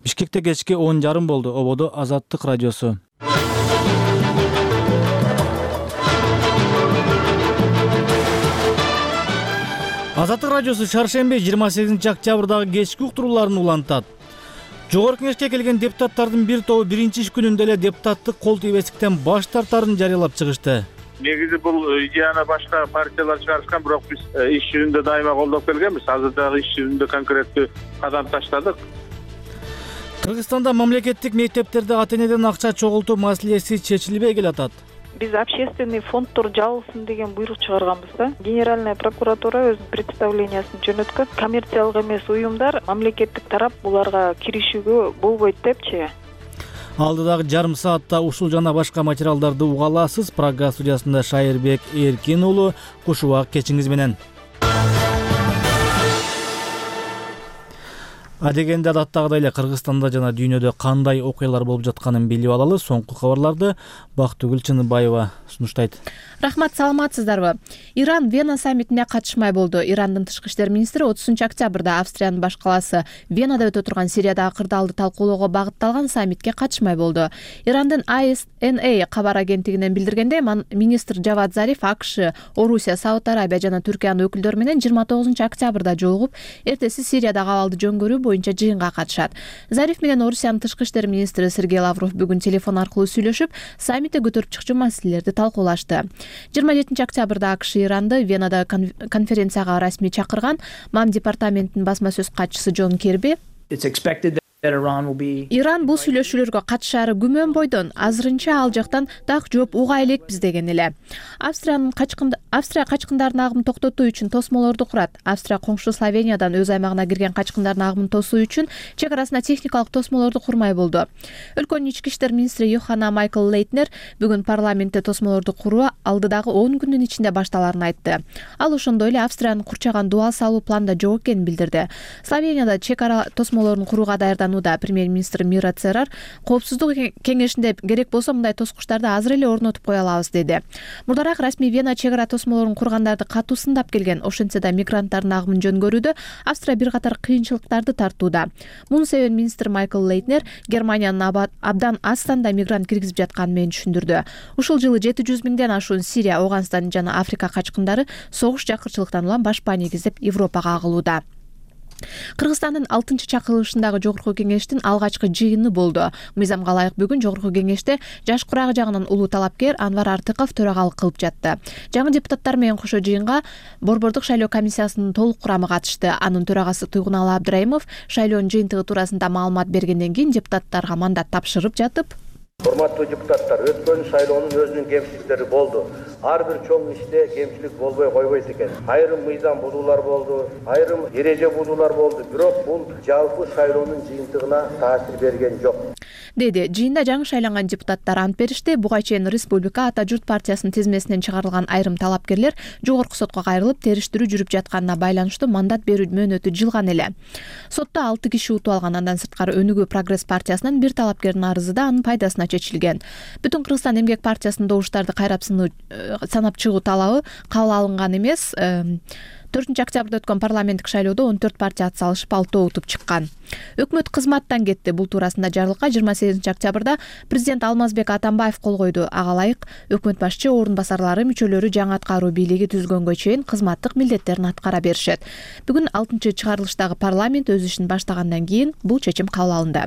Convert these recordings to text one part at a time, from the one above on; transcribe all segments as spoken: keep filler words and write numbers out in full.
Бишкекте кечки он жарым болду. Ободо Азаттык радиосу. Азаттык радиосу шаршемби жыйырма сегизинчи октябрдагы кечки уктурууларын улантат. Жогорку Кеңешке келген депутаттардын бир тобу биринчи иш күнүндө эле депутаттык кол тийбестиктен баш тартаарын жарыялап чыгышты. Негизи бул идеяны башка партиялар чыгарышкан, бирок биз иш жүзүндө дайыма колдоп келгенбиз. Азыр дагы иш жүзүндө конкреттүү кадам таштадык. Кыргызстанда мамлекеттик мектептерде ата-энеден акча чогултуу маселеси чечилбей келатат. Биз общественный фонддор жабылсын деген буйрук чыгарганбыз да. Генеральная прокуратура өзүнүн представлениясын жөнөткөн. Коммерциялык эмес уюмдар мамлекеттик тарап буларга киришүүгө болбойт депчи. Алдыдагы жарым саатта ушул жана башка материалдарды уга аласыз. Программа студиясында Шайырбек Эркин уулу. Кушубак кечиңиз менен. Адегенде адаттагыдай эле Кыргызстанда жана дүйнөдө кандай окуялар болуп жатканын билип алалы. Соңку кабарларды Бактыгүл Чыныбаева сунуштайт. Рахмат, саламатсыздарбы? Иран Вена саммитине катышмай болду. Ирандын тышкы иштер министри отузунчу октябрда Австриянын баш калаасы Венада өтө турган Сириядагы кырдаалды талкуулоого багытталган саммитке катышмай болду. Ирандын ай эс эн эй кабар агенттигинен билдиргендей, министр Жавад Зариф АКШ, Орусия, Сауд Арабия жана Түркиянын өкүлдөрү менен жыйырма тогузунчу октябрда жолугуп, эртеси Сириядагы абалды жөнгөрүү боюнча жыйынга катышат. Зариф менен Орусиянын тышкы иштер министри Сергей Лавров бүгүн телефон аркылуу сүйлөшүп, саммитте көтөрүп чыкчу маселелерди талкуулашты. жыйырма жетинчи октябрда АКШ Иранды Венада конференцияга расмий чакырган. МАМ департаментинин басма сөз катчысы Джон Керби Иран бул сүйлөшүүлөргө катышаары күмөн бойдон, азырынча ал жактан так жооп уга элекпиз деген эле. Австриянын качкында Австрия качкындардын агымын токтотуу үчүн тосмолорду курат. Австрия коңшу Словениядан өз аймагына кирген качкындардын агымын тосуу үчүн чек арасына техникалык тосмолорду курмай болду. Өлкөнүн ички иштер министри Йоханна Майкл Лейтнер бүгүн парламентте тосмолорду куруу алдыдагы он күндүн ичинде башталарын айтты. Ал ошондой эле Австриянын курчаган дуал салуу планда жок экенин билдирди. Словенияда чек ара тосмолорун курууга даярданууда. Премьер-министр Мира Церар коопсуздук кеңешинде керек болсо мындай тоскучтарды азыр эле орнотуп кое алабыз деди. Мурдараак расмий Вена чек ара тосмолорун кургандарды катуу сындап келген. Ошентсе да мигранттардын агымын жөнгөрүүдө Австрия бир катар кыйынчылыктарды тартууда. Муну себебин министр Майкл Лейтнер Германиянын абдан аз санда мигрант киргизип жатканын менен түшүндүрдү. Ушул жылы жети жүз миңден ашуун Сирия, Ауганстан жана Африка качкындары согуш жакырчылыктан улам башпа негиздеп Европага агылууда. Кыргызстандын алтынчы чакырылышындагы Жогорку кеңештин алгачкы жыйыны болду. Мыйзамга ылайык бүгүн Жогорку кеңеште жаш курагы жагынан улуу талапкер Анвар Артыков төрагалык кылып жатты. Жаңы депутаттар менен кошо жыйынга Борбордук шайлоо комиссиясынын толук курамы катышты. Анын төрагасы Туйгуналы Абдраимов шайлоонун жыйынтыгы туурасында маалымат бергенден кийин депутаттарга мандат тапшырып жатып, Урматтуу депутаттар, өткөн шайлоонун өзүнүн кемчиликтери болду. Ар бир чоң иште кемчилик болбой койбойт экен. Айрым мыйзам бузуулар болду, айрым эреже бузуулар болду. Бирок бул жалпы шайлоонун жыйынтыгына таасир берген жок. Деди. Жыйында жаңы шайланган депутаттар ант беришти. Буга чейин Республика Ата журт партиясынын тизмесинен чыгарылган айрым талапкерлер жогорку сотко кайрылып, териштирүү жүрүп жатканына байланыштуу мандат берүү мөөнөтү жылган эле. Сотто алты киши утуп алган. Андан сырткары Өнүгүү Прогресс партиясынын бир талапкердин арызы да анын пайдасына чечилген. Бүтүн Кыргызстан эмгек партиясынын добуштарды кайрап санап чыгуу талабы кабыл алынган эмес. төртүнчү октябрда өткөн парламенттик шайлоодо он төрт партия ат салышып алтоо утуп чыккан. Өкмөт кызматтан кетти. Бул туурасында жарлыкка жыйырма сегизинчи октябрда президент Алмазбек Атамбаев кол койду. Ага ылайык өкмөт башчы орун басарлары мүчөлөрү жаңы аткаруу бийлиги түзгөнгө чейин кызматтык милдеттерин аткара беришет. Бүгүн алтынчы чыгарылыштагы парламент өз ишин баштагандан кийин бул чечим кабыл алынды.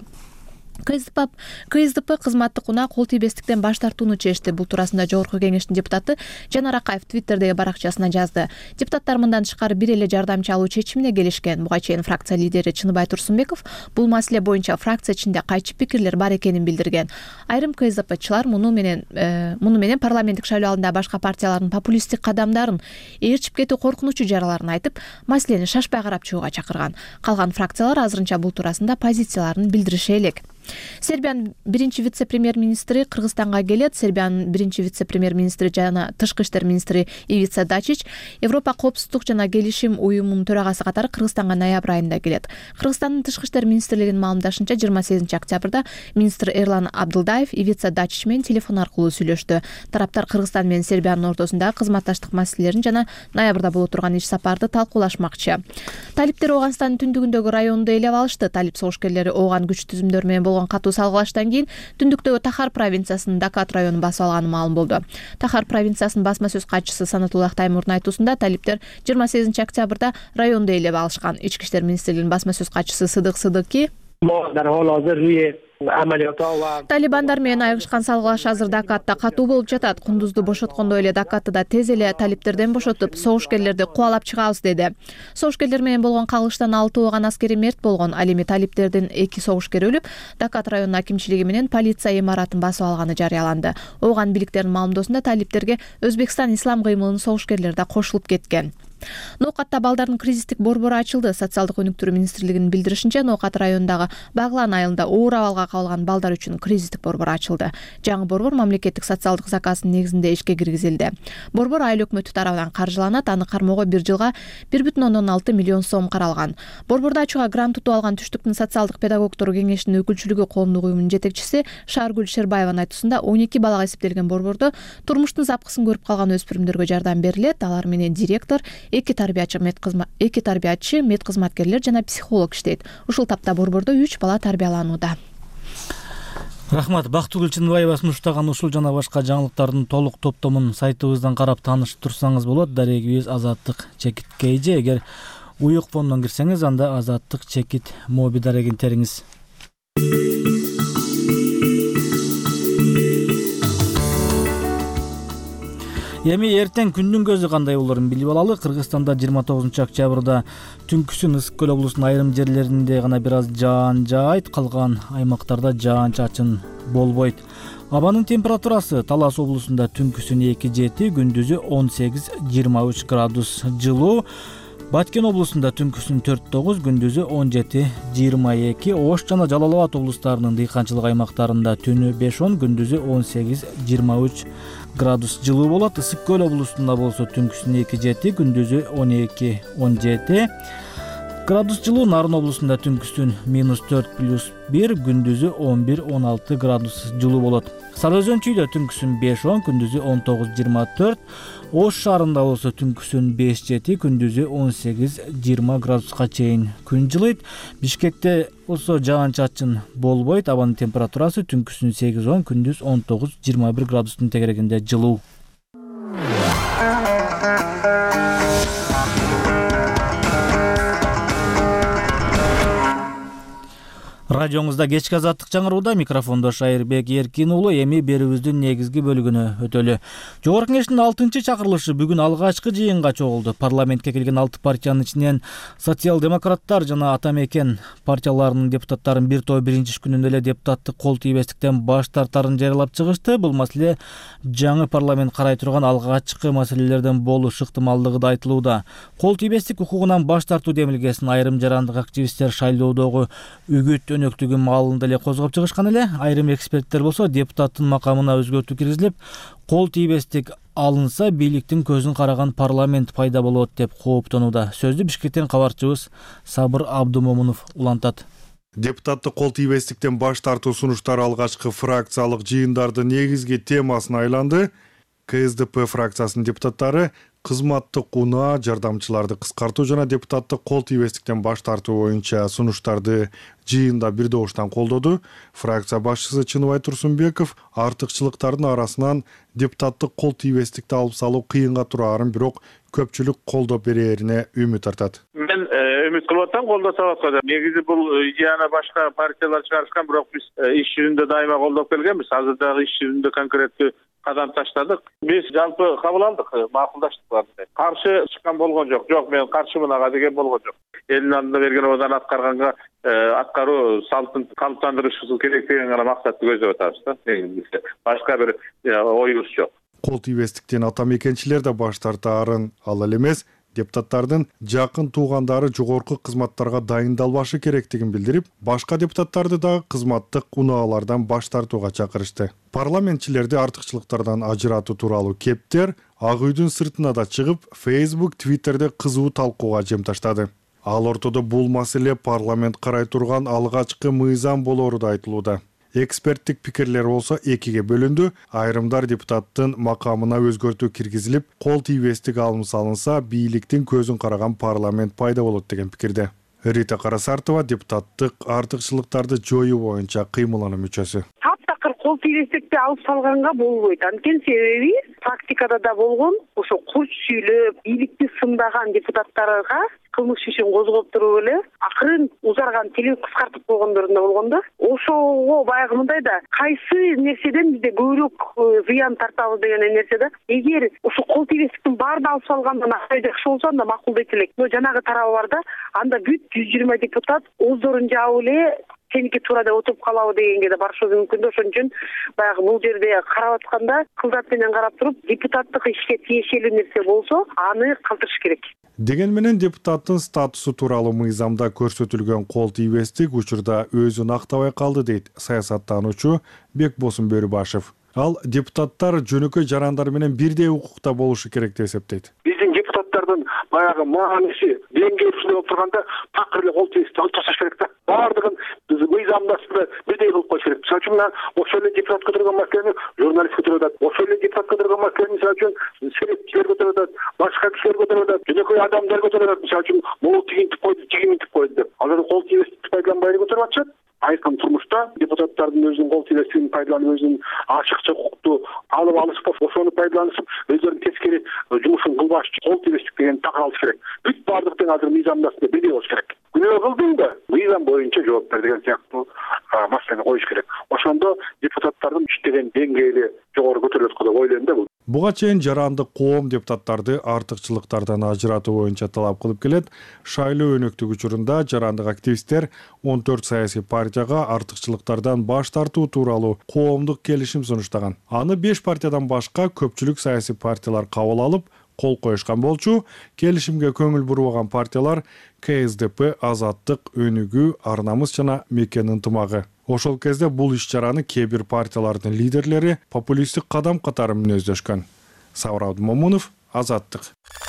КСДП КСДП кызматтык унаа кол тийбестиктен баш тартууну чечти. Бул туурасында Жогорку кеңештин депутаты Жанар Акаев Твиттердеги баракчасына жазды. Депутаттар мындан тышкары бир эле жардамчы алуу чечимине келишкен. Буга чейин фракция лидери Чыныбай Турсунбеков бул маселе боюнча фракция ичинде кайчы пикирлер бар экенин билдирген. Айрым КСДПчылар муну менен э, муну менен парламенттик шайлоо алдында башка партиялардын популисттик кадамдарын ээрчип кетүү коркунучу жараларын айтып, маселени шашпай карап чыгууга чакырган. Калган фракциялар азырынча бул туурасында позицияларын билдирише элек. Сербиянын биринчи вице-премьер-министри Кыргызстанга келет. Сербиянын биринчи вице-премьер-министри жана тышкы иштер министри Ивица Дачич Европа коопсуздук жана келишим уюмунун төрагасы катары Кыргызстанга ноябрь айында келет. Кыргызстандын тышкы иштер министрлигинин маалымдашынча жыйырма сегизинчи октябрда министр Эрлан Абдылдаев Ивица Дачич менен телефон аркылуу сүйлөштү. Тараптар Кыргызстан менен Сербиянын ортосундагы кызматташтык маселелерин жана ноябрда боло турган иш сапарды талкуулашмакчы. Талиптер Ооганстандын түндүгүндөгү районду ээлеп алышты. Талип согушкерлери Ооган күч түзүмдөр менен болгон катуу салгылаштан кийин түндүктөгү Тахар провинциясынын Дакат районун басып алганы маалым болду. Тахар провинциясынын басма сөз катчысы Санатуллах Таймурдун айтуусунда талиптер жыйырма сегизинчи октябрда районду ээлеп алышкан. Ички иштер министрлигинин басма сөз катчысы Сыдык Сыдыки Талибандар менен айыгышкан салгылаш азыр Дакатта катуу болуп жатат. Кундузду бошоткондой эле Дакатты да тез эле талиптерден бошотуп, согушкерлерди кубалап чыгабыз деди. Согушкерлер менен болгон кагылыштан алты Ооган аскери мерт болгон. Ал эми талиптердин эки согушкери өлүп, Дакат районунун акимчилиги менен полиция имаратын басып алганы жарыяланды. Ооган бийликтеринин маалымдоосунда талиптерге Өзбекстан ислам кыймылынын согушкерлери да кошулуп кеткен. Ноокатта балдардын кризистик борбору ачылды. Социалдык өнүктүрүү министрлигинин билдиришинче, Ноокат районундагы Баглан айылында оор абалга кабылган балдар үчүн кризистик борбор ачылды. Жаңы борбор мамлекеттик социалдык заказынын негизинде ишке киргизилди. Борбор айыл өкмөтү тарабынан каржыланат, аны кармоого бир жылга бир бүтүн ондон алты миллион сом каралган. Борборду ачууга грант утуп алган Түштүктүн социалдык педагогдору кеңешинин өкүлчүлүгү коомдук уюмунун жетекчиси Шаргүл Шербаеванын айтуусунда он эки балага эсептелген борбордо турмуштун запкысын көрүп калган өспүрүмдөргө жардам берилет. Алар менен директор, эки тарбиячы медкызмат эки тарбиячы медкызматкерлер жана психолог иштейт. Ушул тапта борбордо үч бала тарбияланууда. Рахмат. Бактыгүл Чыныбаева сунуштаган ушул жана башка жаңылыктардын толук топтомун сайтыбыздан карап таанышып турсаңыз болот. Дарегибиз Азаттык чекит кейже. Эгер уюк фондон кирсеңиз, анда Азаттык чекит моби дарегин териңиз. Эми эртең күндүн көзү кандай болорун билип алалы. Кыргызстанда жыйырма тогузунчу октябрда түнкүсүн Ысык көл облусунун айрым жерлеринде гана бир аз жаан жаайт, калган аймактарда жаан-чачын болбойт. Абанын температурасы Талас облусунда түнкүсүн эки жети, күндүзү он сегиз жыйырма үч градус жылуу. Баткен облусунда түнкүсүн төрт тогуз, күндүзү он жети жыйырма эки. Ош жана Жалал Абад облустарынын дыйканчылык аймактарында түнү беш он, күндүзү он сегиз жыйырма үч градус жылуу болот. Ысык көл облусунда болсо түнкүсүн эки жети, күндүзү он эки он жети градус жылуу. Нарын облусунда түнкүсүн минус төрт плюс бир, күндүзү он бир он алты градус жылуу болот. Сары Өзөн чүйдө түнкүсүн беш он, күндүзү он тогуз жыйырма төрт. Ош шаарында болсо түнкүсүн беш жети, күндүзү он сегиз жыйырма градуска чейин күн жылыйт. Бишкекте болсо жаан-чачын болбойт. Абанын температурасы түнкүсүн сегиз он, күндүз он тогуз жыйырма бир градустун тегерегинде жылуу. Радиоңузда кечки азаттык жаңырууда, микрофондо Шайырбек Эркин уулу. Эми берүүбүздүн негизги бөлүгүнө өтөлү. Жогорку Кеңештин алтынчы чакырылышы бүгүн алгачкы жыйынга чогулду. Парламентке келген алты партиянын ичинен социал-демократтар жана ата мекен партияларынын депутаттарын бир топ биринчи күнүндө эле депутаттык кол тийбестиктен баш тартарын жарыялап чыгышты. Бул маселе жаңы парламент карай турган алгачкы маселелерден болуш ыктымалдыгы да айтылууда. Кол тийбестик укугунан баш тартуу демилгесин айрым жарандык активисттер шайлоодогу үгүт өнөктүгү маалында эле козгоп чыгышкан эле. Айрым эксперттер болсо депутаттын макамына өзгөртүү киргизилип, кол тийбестик алынса бийликтин көзүн караган парламент пайда болот деп кооптонууда. Сөздү Бишкектен кабарчыбыз Сабыр Абдумомунов улантат. Депутаттык кол тийбестиктен баш тартуу сунуштары алгачкы фракциялык жыйындардын негизги темасына айланды. КСДП фракциясынын депутаттары кызматтык унаа, жардамчыларды кыскартуу жана депутаттык кол тийбестиктен баш тартуу боюнча сунуштарды жыйында бир добуштан колдоду. Фракция башчысы Чыныбай Турсунбеков артыкчылыктардын арасынан депутаттык кол тийбестикти алып салуу кыйынга тураарын, бирок көпчүлүк колдоп берерине үмүт артат. Мен үмүт кылып атам, колдосо атат. Негизи бул идеяны башка партиялар чыгарышкан, бирок биз иш жүзүндө дайыма колдоп келгенбиз. Азыр дагы иш жүзүндө конкреттүү кадам таштадык. Биз жалпы кабыл алдык, макулдаштык. Каршы чыккан болгон жок. Жок, мен каршымын ага деген болгон жок. Элдин алдында берген абдан аткарганга аткаруу салтын калыптандырышыбыз керек деген гана максатты көздөп атабыз да. Башка бир оюбуз жок. Кол тийбестиктен ата мекенчилер да баш тартаарын, ал эле эмес, депутаттардын жакын туугандары жогорку кызматтарга дайындалбашы керектигин билдирип, башка депутаттарды дагы кызматтык унаалардан баш тартууга чакырышты. Парламентчилерди артыкчылыктардан ажыратуу тууралуу кептер Ак үйдүн сыртына да чыгып, Facebook, Twitterде кызуу талкууга жем таштады. Ал ортодо бул маселе парламент карай турган алгачкы мыйзам болору да айтылууда. Эксперттик пикирлер болсо экиге бөлүндү. Айрымдар депутаттын макамына өзгөртүү киргизилип, кол тийбестик алым салынса, бийликтин көзүн караган парламент пайда болот деген пикирде. Рита Карасартова депутаттык артыкчылыктарды жоюу боюнча кыймылануу мүчөсү. Таптакыр кол тийбестикти алып салганга болбойт. Анткени себеби практикада да болгон, ошо курч сүйлөп, бийликти сындаган депутаттарга кылмыш ишин козгоп туруп эле акырын узарган тилин кыскартып койгондорун да болгон да. Ошого баягы мындай да, кайсы нерседен бизде көбүрөөк зыян тартабыз деген нерсе да. Эгер ошо кол тийбестиктин баарын алып салгандан акча жакшы болсо, анда макулдойт элек. Но жанагы тарабы бар да, анда бүт жүз жыйырма депутат оздорун жаап эле сеники туура деп отуруп калабы дегенге да барышыбыз мүмкүн да. Ошон үчүн баягы бул жерде карап атканда кылдат менен карап туруп, депутаттык ишке тиешелүү нерсе болсо, аны калтырыш керек. Деген менен депутаттын статусу тууралуу мыйзамда көрсөтүлгөн кол тийбестик учурда өзүн актабай калды дейт саясаттануучу Бекбосун Бөрүбашев. Ал депутаттар жөнөкөй жарандар менен бирдей укукта болушу керек деп эсептейт. Биздин депутаттардын баягы мааниси деңгээлүү болуп турганда такыр эле кол тийбестикти алып ташташ керек да. Баардыгын биз мыйзамдашып бирдей кылып коюш керек. Мисалы үчүн ошол эле депутат көтөргөн маселени журналист көтөрүп атат. Ошол эле депутат көтөргөн маселени мисалы үчүн серепчилер көтөрүп атат, башка кишилер көтөрүп атат, жөнөкөй адамдар көтөрүп атат. Мисалы үчүн могу тигинтип койду, тигинтип койду деп. Ал жерде кол тийбестикти пайдаланбай эле көтөрүп атышат. Айкын турмушта депутаттардын өзүнүн кол тийбестигин пайдаланып, өзүнүн ачыкча укукту алып алышып, ошону пайдаланышып, өздөрүнүн тескери жумушун кылбаш кол тийбестик деген так алыш керек. Бүт баардык тең азыр мыйзамдашып бирдей болуш керек. Күнөө кылдың да, мыйзам боюнча жооп бер деген сыяктуу маселени коюш керек. Ошондо депутаттардын иштеген деңгээли жогору көтөрүлөт деп ойлойм да. Буга чейин жарандык коом депутаттарды артыкчылыктардан ажыратуу боюнча талап кылып келет. Шайлоо өнөктүк учурунда жарандык активисттер он төрт саясий партияга артыкчылыктардан баш тартуу тууралуу коомдук келишим сунуштаган. Аны беш партиядан башка көпчүлүк саясий партиялар кабыл алып, кол коюшкан болчу. Келишимге көңүл бурбаган партиялар К С Д П, Азаттык, Өнүгүү, Ар намыс жана Мекен ынтымагы. Ошол кезде бул иш-чараны кээ бир партиялардын лидерлери популисттик кадам катары мүнөздөшкөн. Сабыр Абдымомунов, Азаттык.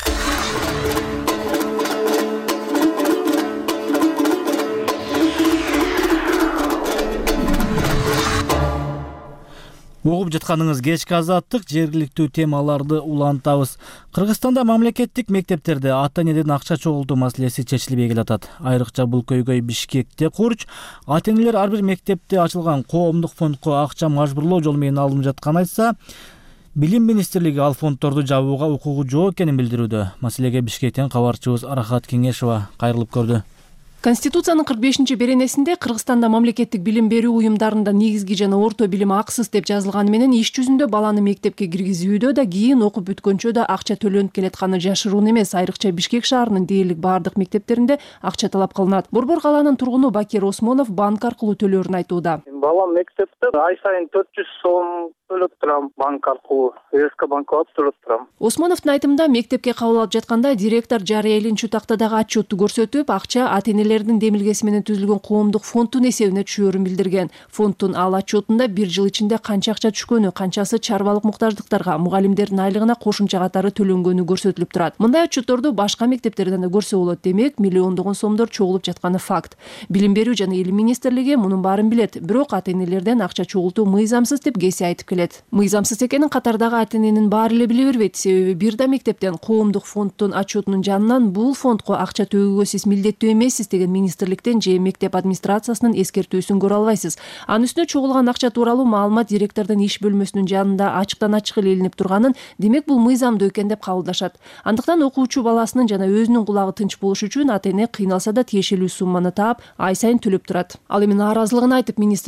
Угуп жатканыңыз кечки Азаттык, жергиликтүү темаларды улантабыз. Кыргызстанда мамлекеттик мектептерде ата-энеден акча чогултуу маселеси чечилбей келатат. Айрыкча бул көйгөй Бишкекте курч. Ата-энелер ар бир мектепте ачылган коомдук фондко акча мажбурлоо жолу менен алынып жатканын айтса, Билим министрлиги ал фонддорду жабууга укугу жок экенин билдирүүдө. Маселеге Бишкектен кабарчыбыз Арахат Кеңешова кайрылып көрдү. Конституциянын кырк бешинчи беренесинде Кыргызстанда мамлекеттик билим берүү уюмдарында негизги жана орто билим акысыз деп жазылганы менен иш жүзүндө баланы мектепке киргизүүдө да кийин окуп бүткөнчө да акча төлөнүп келатканы жашыруун эмес. Айрыкча Бишкек шаарынын дээрлик баардык мектептеринде акча талап кылынат. Борбор калаанын тургуну Бакир Осмонов банк аркылуу төлөөрүн айтууда. Балам мектепте ай сайын төрт жүз сом төлөп турам банк аркылуу, СК банкка алып төлөп турам. Осмоновдун айтымында мектепке кабыл алып жатканда директор жарыя элинчү тактадагы отчетту көрсөтүп, акча ата-энелердин демилгеси менен түзүлгөн коомдук фонддун эсебине түшөөрүн билдирген. Фонддун ал отчетунда бир жыл ичинде канча акча түшкөнү, канчасы чарбалык муктаждыктарга, мугалимдердин айлыгына кошумча катары төлөнгөнү көрсөтүлүп турат. Мындай отчетторду башка мектептерден да көрсө болот. Демек, миллиондогон сомдор чогулуп жатканы факт. Билим берүү жана Илим министрлиги мунун баарын билет, бирок ата-энелерден акча чогултуу мыйзамсыз деп кеси айтып келет. Мыйзамсыз экенин катардагы ата-эненин баары эле биле бербейт. Себеби бир да мектептен коомдук фонддун отчетунун жанынан бул фондко акча төгүүгө сиз милдеттүү эмессиз деген министрликтен же мектеп администрациясынын эскертүүсүн көрө албайсыз. Анын үстүнө чогулган акча тууралуу маалымат директордун иш бөлмөсүнүн жанында ачыктан ачык эле илинип турганын, демек бул мыйзамдуу экен деп кабылдашат. Андыктан окуучу баласынын жана өзүнүн кулагы тынч болуш үчүн ата-эне кыйналса да тиешелүү сумманы таап, ай сайын төлөп турат. Ал эми нааразылыгын айтып, министрлик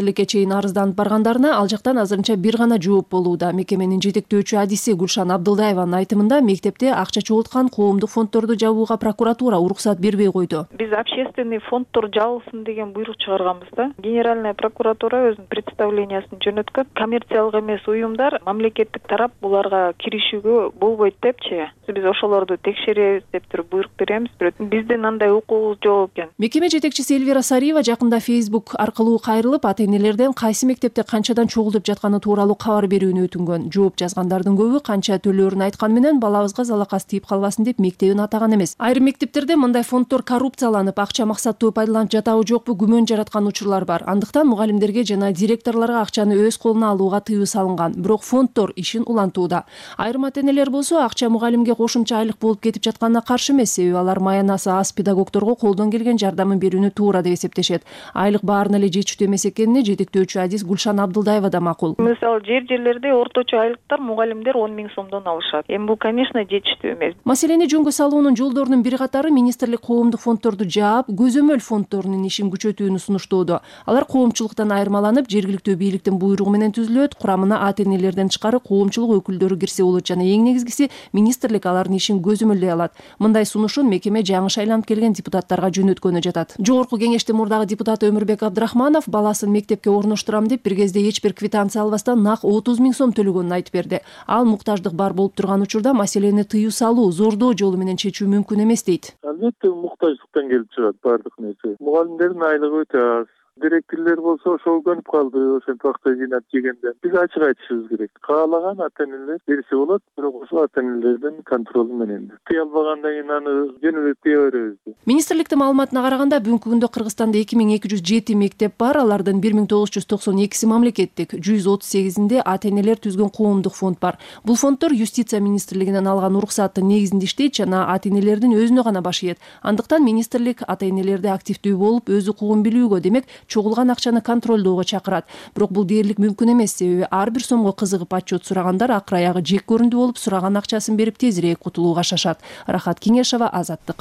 министрликке чейин арызданып баргандарына ал жактан азырынча бир гана жооп болууда. Мекеменин жетектөөчү адиси Гүлшан Абдылдаеванын айтымында мектепте акча чогулткан коомдук фонддорду жабууга прокуратура уруксат бербей койду. Биз общественный фонддор жабылсын деген буйрук чыгарганбыз да. Генеральная прокуратура өзүнүн представлениясын жөнөткөн. Коммерциялык эмес уюмдар мамлекеттик тарап буларга киришүүгө болбойт депчи. Биз ошолорду текшеребиз деп туруп буйрук беребиз. Бирок биздин андай укугубуз жок экен. Мекеме жетекчиси Эльвира Сариева жакында Facebook аркылуу кайрылып, ата-энелерден кайсы мектепте канчадан чогултуп жатканы тууралуу кабар берүүнү өтүнгөн. Жооп жазгандардын көбү канча төлөөрүн айткан менен балабызга залакас тийип калбасын деп мектебин атаган эмес. Айрым мектептерде мындай фонддор коррупцияланып, акча максаттуу пайдаланып жатабы жокпу күмөн жараткан учурлар бар. Андыктан мугалимдерге жана директорлорго акчаны өз колуна алууга тыюу салынган. Бирок фонддор ишин улантууда. Айрым ата-энелер болсо акча мугалимге кошумча айлык болуп кетип жатканына каршы эмес, себеби алар маянасы аз педагогдорго колдон келген жардамын берүүнү туура деп эсептешет. Айлык баарына эле жетиштүү эмес экенине жетектөөчү адис Гүлшан Абдылдаева да макул. Мисалы жер жерлерде орточо айлыктар мугалимдер он миң сомдон алышат. Эми бул, конечно, жетиштүү эмес. Маселени жөнгө салуунун жолдорунун бир катары министрлик коомдук фонддорду жаап, көзөмөл фонддорунун ишин күчөтүүнү сунуштоодо. Алар коомчулуктан айырмаланып, жергиликтүү бийликтин буйругу менен түзүлөт, курамына ата-энелерден тышкары коомчулук өкүлдөрү кирсе болот жана эң негизгиси министрлик алардын ишин көзөмөлдөй алат. Мындай сунушун мекеме жаңы шайланып келген депутаттарга жөнөткөнү жатат. Жогорку кеңештин мурдагы депутаты Өмүрбек Абдрахманов баласын мектепке орноштурам деп бир кезде эч бир квитанция албастан нак отуз миң сом төлөгөнүн айтып берди. Ал муктаждык бар болуп турган учурда маселени тыюу салуу, зордоо жолу менен чечүү мүмкүн эмес дейт. Албетте муктаждыктан келип чыгат баардык нерсе. Мугалимдердин айлыгы өтө аз. Директорлор болсо ошол көнүп калды, ошентип акча жыйнап жегенде. Биз ачык айтышыбыз керек. Каалаган ата-энелер берсе болот, бирок ошол ата-энелердин контролу менен. Тыя албагандан кийин аны жөн эле тыя беребиз. Министрликтин маалыматына караганда бүгүнкү күндө Кыргызстанда эки миң эки жүз жети мектеп бар, алардын бир миң тогуз жүз токсон экиси мамлекеттик, жүз отуз сегизинде ата-энелер түзгөн коомдук фонд бар. Бул фонддор Юстиция министрлигинен алган уруксаттын негизинде иштейт жана ата-энелердин өзүнө гана баш ийет. Андыктан министрлик ата-энелерди активдүү болуп, өз укугун билүүгө, демек чогулган акчаны контролдоого чакырат. Бирок бул дээрлик мүмкүн эмес, себеби ар бир сомго кызыгып отчет сурагандар акыр аягы жек көрүндү болуп, сураган акчасын берип тезирээк кутулууга шашат. Рахат Кеңешова, Азаттык.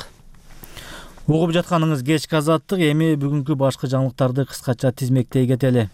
Угуп жатканыңыз кечки Азаттык. Эми бүгүнкү башкы жаңылыктарды кыскача тизмектей кетели.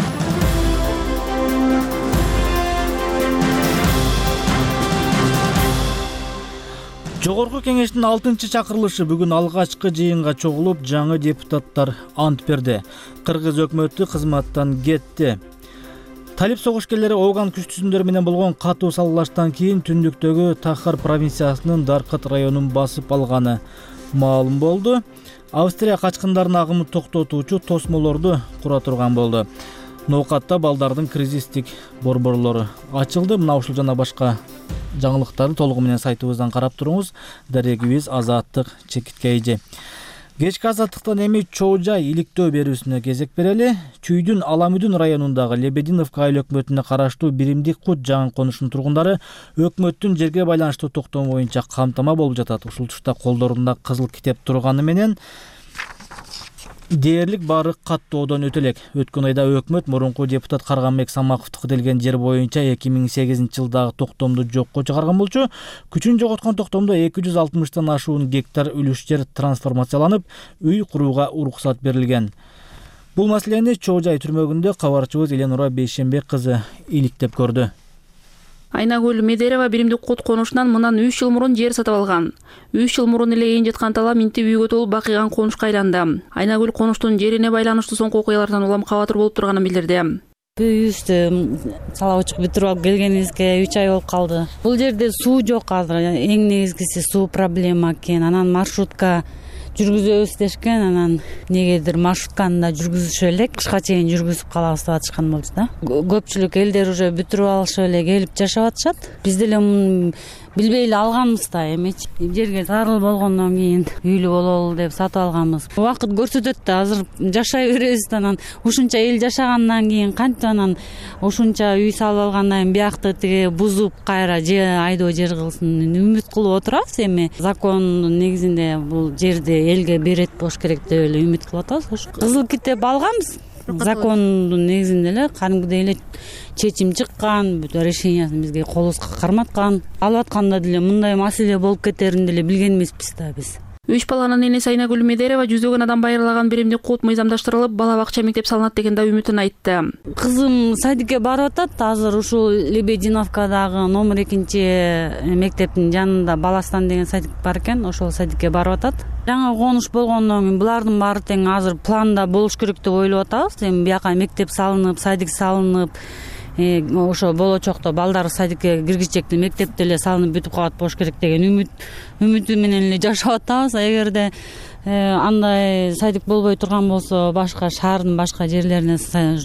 Жогорку кеңештин алтынчы чакырылышы бүгүн алгачкы жыйынга чогулуп, жаңы депутаттар ант берди. Кыргыз өкмөтү кызматтан кетти. Талип согушкерлери Оган күчтүзүмдөр менен болгон катуу салгылаштан кийин түндүктөгү Тахар провинциясынын Даркат районун басып алганы маалым болду. Австрия качкындардын агымын токтотуучу тосмолорду кура турган болду. Ноокатта балдардын кризистик борборлору ачылды. Мына ушул жана башка жаңылыктарды толугу менен сайтыбыздан карап туруңуз. Дарегибиз Азаттык Чекиткейжи. Кечки Азаттыктан эми чоо жай иликтөө берүүсүнө кезек берели. Чүйдүн Аламүдүн районундагы Лебединовка айыл өкмөтүнө караштуу Биримдик Кут жаңы конушунун тургундары өкмөттүн жерге байланыштуу токтому боюнча камтама болуп жатат. Ушул тушта колдорунда кызыл китеп турганы менен дээрлик баары каттоодон өтө элек. Өткөн айда өкмөт мурунку депутат Карганбек Самаковдук делген жер боюнча эки миң сегизинчи жылдагы токтомду жокко чыгарган болчу. Күчүн жоготкон токтомдо эки жүз алтымыштан ашуун гектар үлүш жер трансформацияланып, үй курууга уруксат берилген. Бул маселени чоо жай түрмөгүндө кабарчыбыз Эленура Бейшембек кызы иликтеп көрдү. Айнагүл Медерова Биримдик Кут конушунан мындан үч жыл мурун жер сатып алган. үч жыл мурун эле ээн жаткан талап минтип үйгө толуп бакыйган конушка айланды. Айнагүл конуштун жерине байланыштуу соңку окуялардан улам кабатыр болуп турганын билдирди. Үйүбүздү салап учуп бүтүрүп алып келгенибизге үч ай болуп калды. Бул жерде суу жок азыр. Эң негизгиси суу проблема экен. Анан маршрутка жүргүзөбүз дешкен, анан негедир маршрутканы да жүргүзүшүп элек, кышка чейин жүргүзүп калабыз деп атышкан болчу да. Көпчүлүк элдер уже бүтүрүп алышып эле келип жашап атышат. Биз деле муну билбей эле алганбыз да, эмечи. Жерге зарыл болгондон кийин үйлүү бололу деп сатып алганбыз. Убакыт көрсөтөт да, азыр жашай беребиз да, анан ушунча эл жашагандан кийин кантип анан ушунча үй салып алгандан кийин биякты тиги бузуп кайра же айдоо жер кылсын үмүт кылып отурабыз. Эми закондун негизинде бул жерди элге берет болуш керек деп эле үмүт кылып атабыз. Кызыл китеп алганбыз. Закондун негизинде эле кадимгидей эле чечим чыккан, бүт решениясын бизге колубузга карматкан. Алып атканда деле мындай маселе болуп кетерин деле билген эмеспиз да биз. үч баланын энеси Айнагүл Медерева жүздөгөн адам байырлаган биримдик код мыйзамдаштырылып, бала бакча мектеп салынат деген да үмүтүн айтты. Кызым садикке барып атат. Азыр ушул Лебединовкадагы номер экинчи мектептин жанында Баластан деген садик бар экен. Ошол садикке барып атат. Жаңы конуш болгондон кийин булардын баары тең азыр планда болуш керек деп ойлоп атабыз. Эми бияка мектеп салынып, садик салынып, ошо болочокто балдар садикке киргизчекти, мектепте эле салынып бүтүп калат болуш керек деген үмүт үмүтү менен эле жашап атабыз. Эгерде андай садик болбой турган болсо, башка шаардын башка жерлерине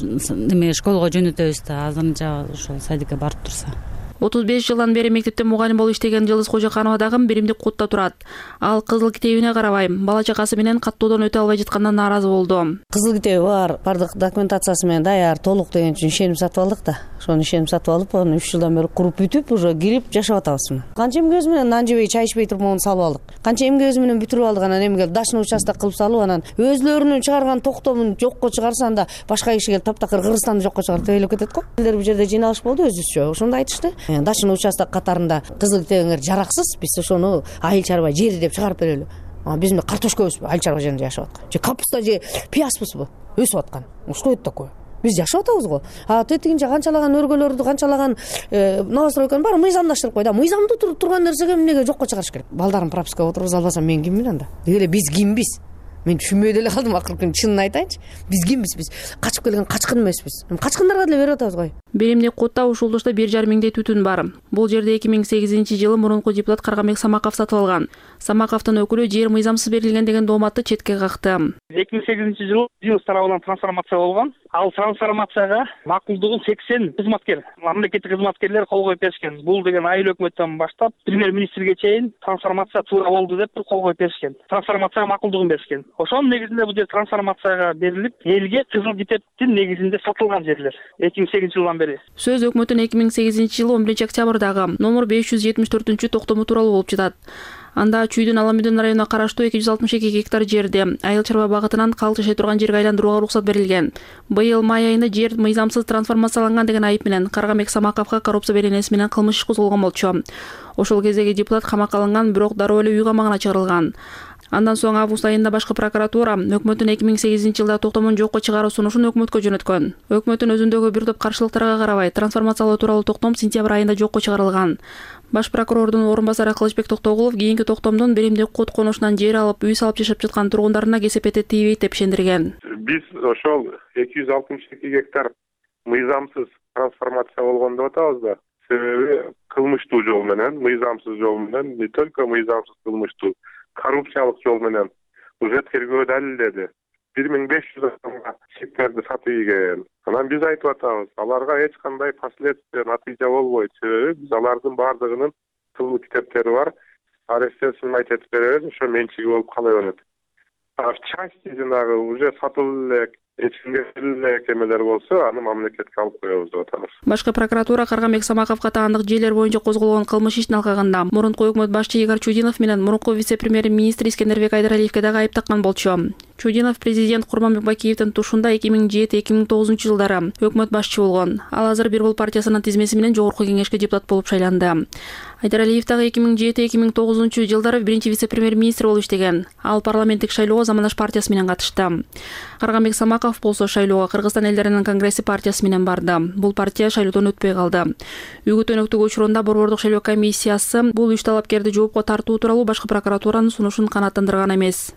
неме школго жөнөтөбүз да, азырынча ошол садикке барып турса. отуз беш жылдан бери мектепте мугалим болуп иштеген Жылдыз Кожоканова дагы биримдик коддо турат. Ал кызыл китебине карабай, бала чакасы менен каттоодон өтө албай жаткандан нааразы болду. Кызыл китеби бар, бардык документациясы менен даяр, толук деген үчүн ишеним сатып алдык да. Ошону ишеним сатып алып, аны үч жылдан бери куруп бүтүп, уже кирип жашап атабыз. Канча эмгебиз менен нан жебей, чай ичпей туруп мону салып алдык. Канча эмгебиз менен бүтүрүп алдык, анан эми келип дачный участок кылып салып, анан өзлөрүнүн чыгарган токтомун жокко чыгарса, анда башка киши келип таптакыр Кыргызстанды жокко чыгарып тейлеп кетет го. Элдер бул жерде жыйналыш болду өзүбүзчө. Ошондо айтышты. Дачный участок катарында кызыл китебиңер жараксыз, биз ошону айыл чарба жери деп чыгарып берели. Биз мына картошкабызбы, айыл чарба жеринде жашап аткан. Же капуста, же пиязбызбы өсүп аткан. Что это такое? Биз жашап атабыз го. А тетигинче канчалаган өргөлөрдү, канчалаган новостройканы баары мыйзамдаштырып кой да. Мыйзамды турган нерсеге эмнеге жокко чыгарыш керек? Балдарын пропискага отургуза албасам мен киммин анда? Деле биз кимбиз? Мен түшүнбөй деле калдым акыркы чынын айтайынчы. Биз кимбиз? Биз качып келген качкын эмеспиз. Качкындарга деле берип атабыз го. Биримдик коддо ушулдушта бир жарым миңдей түтүн бар. Бул жерде эки миң сегизинчи жылы мурунку депутат Каргамек Самаков сатып алган. Самаковдун өкүлү жер мыйзамсыз берилген деген дооматты четке какты. эки миң сегизинчи жылы Жинус тарабынан трансформация болгон. Ал трансформацияга макулдугун сексен кызматкер, мамлекеттик кызматкерлер кол коюп беришкен. Бул деген айыл өкмөттөн баштап премьер-министрге чейин трансформация туура болду деп кол коюп беришкен. Трансформацияга макулдугун беришкен. Ошонун негизинде бул жер трансформацияга берилип, элге кызыл китептин негизинде сатылган жерлер. эки миң сегизинчи жылдан бери. Сөз өкмөттүн эки миң сегизинчи жылы он биринчи октябрдагы номер беш жүз жетимиш төртүнчү токтому тууралуу болуп жатат. Анда Чүйдүн Аламүдүн районуна караштуу эки жүз алтымыш эки гектар жерде айыл чарба багытынан калк жашай турган жерге айландырууга уруксат берилген. Быйыл май айында жер мыйзамсыз трансформацияланган деген айып менен Каргамек Самаковго коррупция беренеси менен кылмыш иш козголгон болчу. Ошол кездеги депутат камакка алынган, бирок дароо эле үй камагына чыгарылган. Андан соң август айында башкы прокуратура өкмөттүн эки миң сегизинчи жылда токтомун жокко чыгаруу сунушун өкмөткө жөнөткөн. Өкмөттүн өзүндөгү бир топ каршылыктарга карабай трансформациялоо тууралуу токтом сентябрь айында жокко чыгарылган. Баш прокурордун орун басары Кылычбек Токтогулов кийинки токтомдон биримдик код конушунан жер алып, үй салып жашап жаткан тургундарына кесепети тийбейт деп ишендирген. Биз ошол эки жүз алтымыш эки гектар мыйзамсыз трансформация болгон деп атабыз да. Себеби кылмыштуу жол менен, мыйзамсыз жол менен, не только мыйзамсыз кылмыштуу, коррупциялык жол менен уже тергөө далилдеди. бир миң беш жүз адамга шектерди сатып ийген. Анан биз айтып атабыз, аларга эч кандай последствия, натыйжа болбойт. Себеби биз алардын баардыгынын кызыл китептери бар. Арестесин айтып беребиз, ошо менчиги болуп кала берет. А в части жанагы уже сатылып элек, эч кимге элек эмелер болсо, аны мамлекетке алып коебуз деп атабыз. Башкы прокуратура Каргамек Самаковго таандык жерлер боюнча козголгон кылмыш ишин алкаганда мурунку өкмөт башчы Игорь Чудинов менен мурунку вице-премьер-министр Искендербек Айдаралиевге дагы айып таккан болчу. Чудинов президент Курманбек Бакиевдин тушунда эки миң жети эки миң тогузунчу жылдары өкмөт башчы болгон. Ал азыр Бир Кол партиясынын тизмеси менен жогорку кеңешке депутат болуп шайланды. Айдаралиев дагы эки миң жети эки миң тогузунчу жылдары биринчи вице-премьер-министр болуп иштеген. Ал парламенттик шайлоого Замандаш партиясы менен катышты. Каргамек Самаков болсо шайлоого Кыргызстан элдеринин конгресси партиясы менен барды. Бул партия шайлоодон өтпөй калды. Үгүт өнөктүгү учурунда Борбордук шайлоо комиссиясы бул үч талапкерди жоопко тартуу тууралуу башкы прокуратуранын сунушун канааттандырган эмес.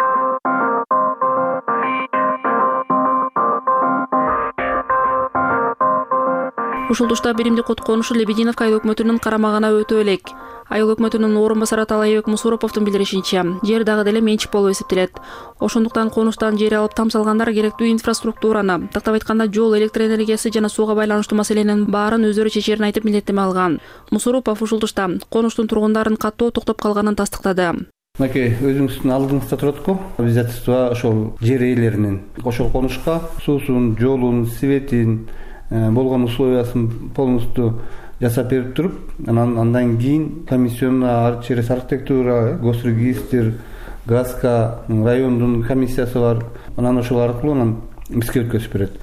Ушул тушта биримдик код конушу Лебединовка айыл өкмөтүнүн карамагына өтө элек. Айыл өкмөтүнүн орун басары Талайбек Мусуроповдун билдиришинче, жер дагы деле менчик болуп эсептелет. Ошондуктан конуштан жер алып там салгандар керектүү инфраструктураны, тактап айтканда жол, электр энергиясы жана сууга байланыштуу маселенин баарын өздөрү чечерин айтып милдеттеме алган. Мусуропов ушул тушта конуштун тургундарын каттоо токтоп калганын тастыктады. Мынакей өзүңүздүн алдыңызда турат го. Обязательство ошол жер ээлеринин ошол конушка суусун, жолун, светин болгон условиясын полностью жасап берип туруп, анан андан кийин комиссионна через архитектура, госрегистр, ГАСКа, райондун комиссиясы бар. Анан ошол аркылуу анан бизге өткөзүп берет.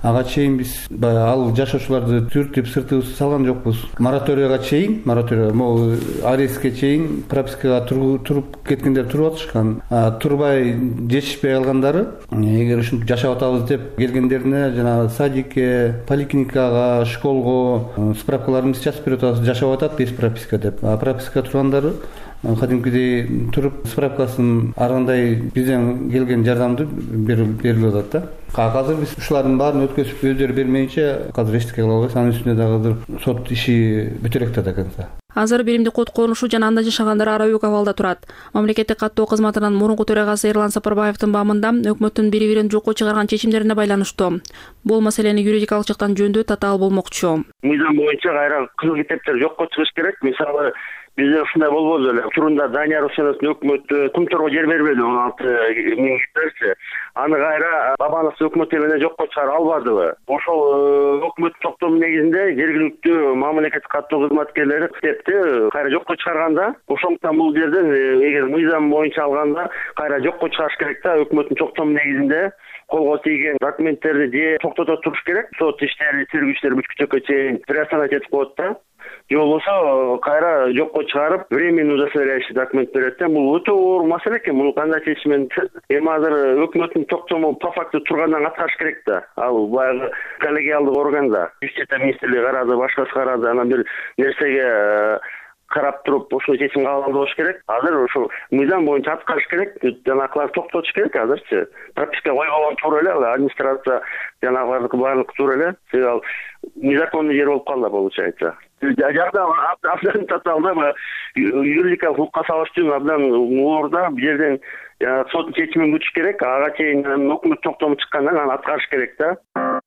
ага чейин биз баягы ал жашоочуларды түртүп сыртыбызды салган жокпуз. Мораторийга чейин, мораторий могу арестке чейин пропискага туруп кеткендер туруп атышкан. Турбай жетишпей калгандары эгер ушинтип жашап атабыз деп келгендерине жанагы садикке, поликлиникага, школго справкаларыбызды жазып берип атабыз, жашап атат без прописка деп. А прописка тургандары кадимкидей туруп справкасын ар кандай бизден келген жардамды берилип атат да. Азыр биз ушулардын баарын өткөзүп өздөрү бермейинче азыр эчтеке кыла албайбыз. Анын үстүнө дагы сот иши бүтө элек экен. Азыр биримдик код конушу жана анда жашагандар ара өк абалда турат. Мамлекеттик каттоо кызматынын мурунку төрагасы Эрлан Сапарбаевдин баамында өкмөттүн бири-бирин жокко чыгарган чечимдерине байланыштуу. Бул маселени юридикалык жактан жөндөө татаал болмокчу. Мыйзам боюнча кайра кызыл китептер жокко чыгыш керек. Мисалы бизде ушундай болбоду эле. Учурунда Данияр Усеновдун өкмөтү Кумторго жер бербеди он алты миң гектарчы. Аны кайра Бабановс өкмөтү менен жокко чыгара албадыбы? Ошол өкмөт токтому негизинде жергиликтүү мамлекеттик каттоо кызматкерлери китепти кайра жокко чыгарганда, ошондуктан бул жерден эгер мыйзам боюнча алганда кайра жокко чыгарыш керек да. Өкмөттүн токтому негизинде колго тийген документтерди же токтото туруш керек. Сот иштери, тергөө иштери бүткүчкө чейин приостанать этип коет да. Же болбосо кайра жокко чыгарып, временный удостоверяющий документ берет да. Бул өтө оор маселе экен. Муну кандай чечимен эми азыр өкмөттүн токтому по факту тургандан аткарыш керек да. Ал баягы коллегиалдык органда Юстиция министрлиги карады, башкасы карады, анан бир нерсеге карап туруп ошол чечим кабыл болуш керек. Азыр ошол мыйзам боюнча аткарыш керек, жанагыларды токтотуш керек азырчы. Прописка койгон туура эле, администрация жанагылардыкы баардыгы туура эле. Ал незаконный жер болуп калды получается. Жардам абдан татаалда юридикалык укукка салыш үчүн абдан уурда бул жерден соттун чечимин күтүш керек. Ага чейин өкмөт токтому чыккандан аны аткарыш керек да.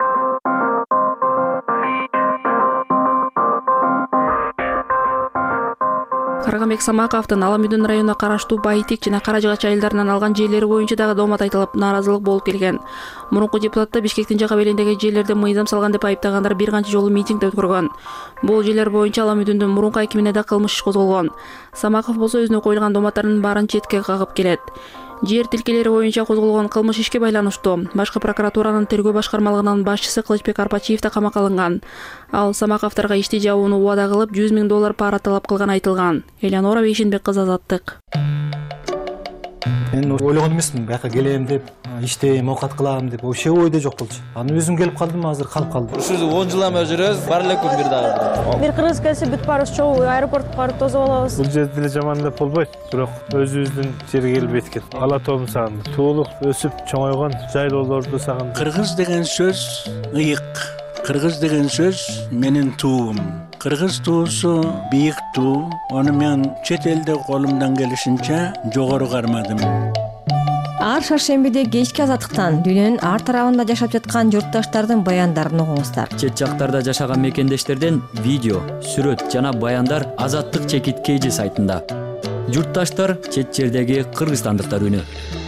Карагамбек Самаковдун Аламүдүн районуна караштуу Байтик жана Каражыгач айылдарынан алган жерлери боюнча дагы доомат айтылып, нааразылык болуп келген. Мурунку депутаттар Бишкектин жак абелиндеги жерлерде мыйзам салган деп айыптагандар бир канча жолу митинг өткөргөн. Бул жерлер боюнча Аламүдүндүн мурунку акимине да кылмыш иш козголгон. Самаков болсо өзүнө коюлган дооматтардын баарын четке кагып келет. Жер тилкелери боюнча козголгон кылмыш ишке байланыштуу башкы прокуратуранын тергөө башкармалыгынын башчысы Кылычбек Арпачиев да камакка алынган. Ал Самаковторго ишти жабууну убада кылып, жүз миң доллар пара талап кылган айтылган. Элеонора Бейшенбек кызы, Азаттык. Мен ойлогон эмесмин, бияка келем деп, иштейм, оокат кылам деп, вообще ойдо жок болчу. Аны өзүм келип калдым, азыр калып калдым. Ушул он жылдан бери жүрөбүз, бар эле күн бир дагы. Бир кыргыз келсе бүт барыбыз чогуу аэропортко барып тосуп алабыз. Бул жерде деле жаман деп болбойт, бирок өзүбүздүн жерге келип эткен. Ала тоом сагынды. Туулук өсүп чоңойгон жайлоолорду сагынды. Кыргыз деген сөз ыйык. Кыргыз деген сөз менин туум. Кыргыз туусу бийик туу. Аны мен чет элде колумдан келишинче жогору кармадым. Ар шаршембиде кечки Азаттыктан дүйнөнүн ар тарабында жашап жаткан журтташтардын баяндарын угуңуздар. Чет жактарда жашаган мекендештерден видео, сүрөт жана баяндар Азаттык чекит кейжи сайтында. Журтташтар чет жердеги кыргызстандыктар үнү.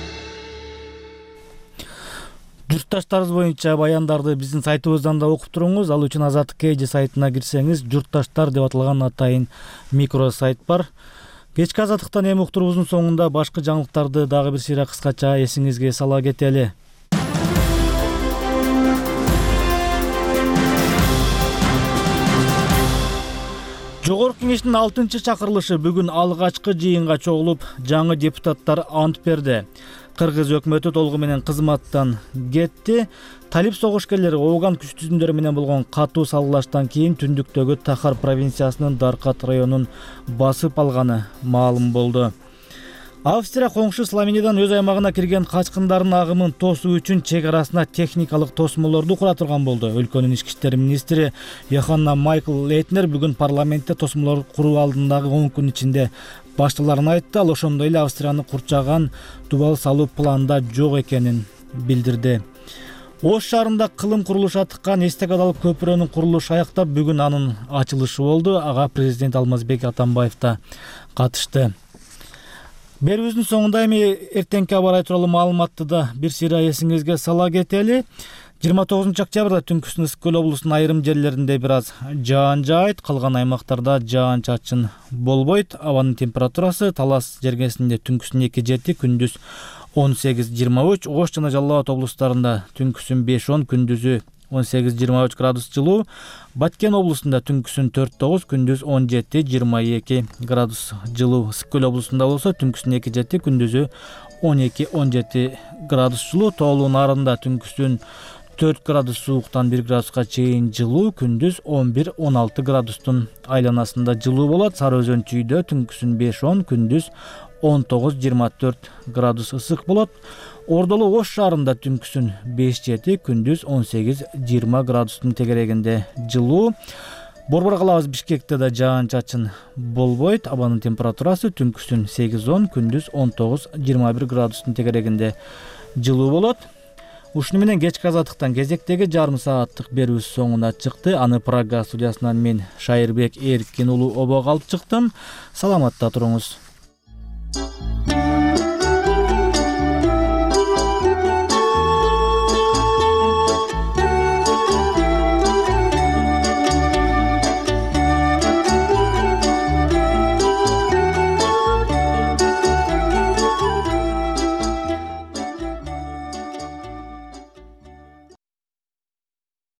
Журтташтарыбыз боюнча баяндарды биздин сайтыбыздан да окуп туруңуз. Ал үчүн Азаттык кейжи сайтына кирсеңиз, журтташтар деп аталган атайын микросайт бар. Кечки Азаттыктан эми уктурубуздун соңунда башкы жаңылыктарды дагы бир сыйра кыскача эсиңизге сала кетели. Жогорку кеңештин алтынчы чакырылышы бүгүн алгачкы жыйынга чогулуп, жаңы депутаттар ант берди. Кыргыз өкмөтү толугу менен кызматтан кетти. Талип согушкерлери Ооган күч түзүмдөрү менен болгон катуу салгылаштан кийин түндүктөгү Тахар провинциясынын Даркат районун басып алганы маалым болду. Австрия коңшу Словениядан өз аймагына кирген качкындардын агымын тосуу үчүн чек арасына техникалык тосмолорду кура турган болду. Өлкөнүн ички иштер министри Йоханна Майкл Лейтнер бүгүн парламентте тосмолор куруу алдындагы он күн ичинде башталарын айтты. Ал ошондой эле Австрияны курчаган дубал салуу планда жок экенин билдирди. Ош шаарында кылым курулушу атыккан эстек адалык көпүрөнүн курулушу аяктап, бүгүн анын ачылышы болду. Ага президент Алмазбек Атамбаев да катышты. Берүүбүздүн соңунда эми эртеңки аба ырайы тууралуу маалыматты да бир сыйра эсиңизге сала кетели. жыйырма тогузунчу октябрда түнкүсүн Ысык көл облусунун айрым жерлеринде бир аз жаан жаайт, калган аймактарда жаан чачын болбойт. Абанын температурасы Талас жергесинде түнкүсүн эки жети, күндүз он сегиз жыйырма үч, Ош жана Жалал Абад облустарында түнкүсүн беш он, күндүзү он сегиз жыйырма үч градус жылуу. Баткен облусунда түнкүсүн төрт тогуз, күндүз он жети жыйырма эки градус жылуу. Ысык көл облусунда болсо түнкүсүн эки жети, күндүзү он эки он жети градус жылуу. Тоолуу Нарында түнкүсүн төрт градус сууктан бир градуска чейин жылуу, күндүз он бир он алты градустун айланасында жылуу болот. Сары Өзөн Чүйдө түнкүсүн беш он, күндүз он тогуз жыйырма төрт градус ысык болот. Ордолуу Ош шаарында түнкүсүн беш жети, күндүз он сегиз жыйырма градустун тегерегинде жылуу. Борбор калабыз Бишкекте да жаан чачын болбойт. Абанын температурасы түнкүсүн сегиз он, күндүз он тогуз жыйырма бир градустун тегерегинде жылуу болот. Ушуну менен кечки азаттыктан кезектеги жарым сааттык берүүбүз соңуна чыкты. Аны Прага студиясынан мен Шайырбек Эркин уулу Обок алып чыктым. Саламатта туруңуз.